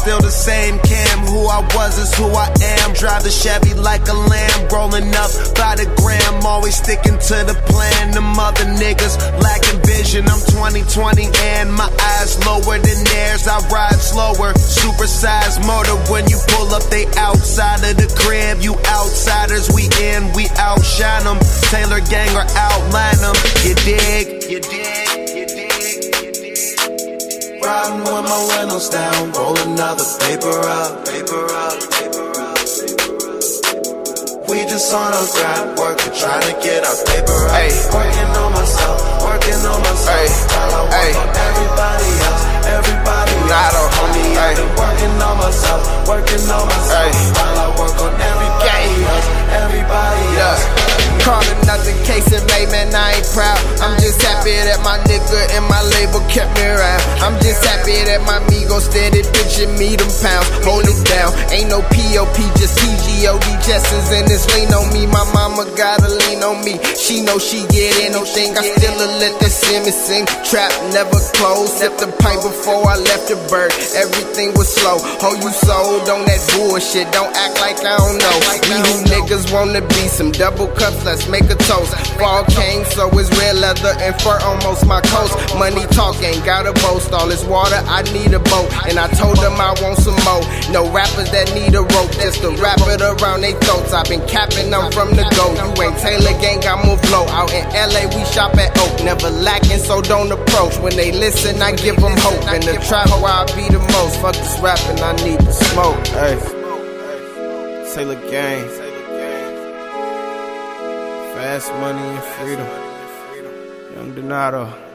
still the same Cam. Who I was is who I am. Drive the Chevy like a lamb, rolling up by the gram. Always sticking to the plan. Them other niggas lacking vision. I'm 20/20 and my eyes lower than theirs. I ride slower, supersized motor. When you pull up, they outside of the crib. You outsiders, we in, we outshine them. Taylor gang or outline them. You dig? You dig? You dig? You dig? Riding with my windows down, roll another paper up, paper up, paper up, paper up. We just on a grind, working, trying to get our paper up. Ay. Working on myself, working on myself. Ay. While I work on everybody else, everybody else. Homie, I've been working on myself, working on myself. Ay. While I work on everybody else, everybody else. Caught another case and made, man, I ain't proud. I'm just happy that my nigga and my label kept me around. I'm just happy that my amigo steady pitching me them pounds. Hold it down, ain't no POP, just TGOD Jessens and this lean on me. My mama gotta lean on me. She know she get anything. I still'll let that Simmy sing. Trap never closed, except the pipe before I left the bird. Everything was slow. Oh, you sold on that bullshit. Don't act like I don't know. We who niggas wanna be some double cups. Let's make a toast. Fall came, so it's red leather and fur almost my coast. Money talk ain't gotta boast. All this water, I need a boat. And I told them I want some more. No rappers that need a rope, just to wrap it around they throats. I've been capping, I'm from the go. You ain't Taylor gang, I'm a flow. Out in LA, we shop at Oak. Never lacking, so don't approach. When they listen, I give them hope. In the trap where I be the most. Fuck this rapping, I need the smoke. Hey, Taylor gang. Fast money and freedom. Young Donato.